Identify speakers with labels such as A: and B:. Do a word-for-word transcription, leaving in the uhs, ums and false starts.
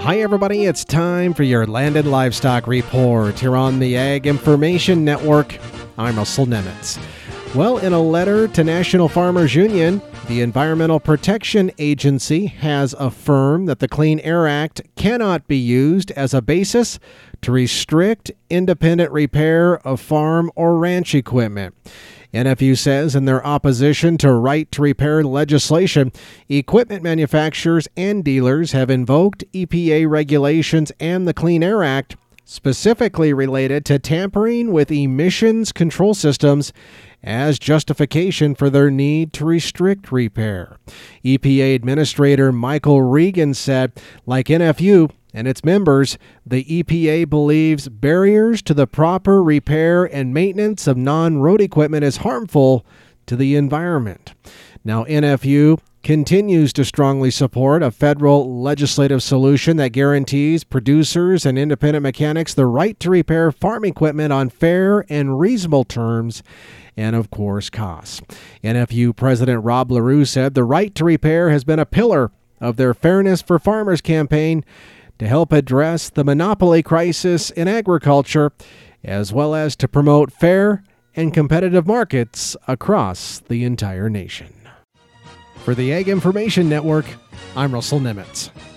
A: Hi, everybody. It's time for your Land and Livestock Report here on the Ag Information Network. I'm Russell Nemitz. Well, in a letter to National Farmers Union, the Environmental Protection Agency has affirmed that the Clean Air Act cannot be used as a basis to restrict independent repair of farm or ranch equipment. N F U says in their opposition to right to repair legislation, equipment manufacturers and dealers have invoked E P A regulations and the Clean Air Act, specifically related to tampering with emissions control systems, as justification for their need to restrict repair. E P A Administrator Michael Regan said, like N F U and its members, the E P A believes barriers to the proper repair and maintenance of non-road equipment is harmful to the environment. Now, N F U continues to strongly support a federal legislative solution that guarantees producers and independent mechanics the right to repair farm equipment on fair and reasonable terms and, of course, costs. N F U President Rob LaRue said the right to repair has been a pillar of their Fairness for Farmers campaign to help address the monopoly crisis in agriculture, as well as to promote fair and competitive markets across the entire nation. For the Ag Information Network, I'm Russell Nemitz.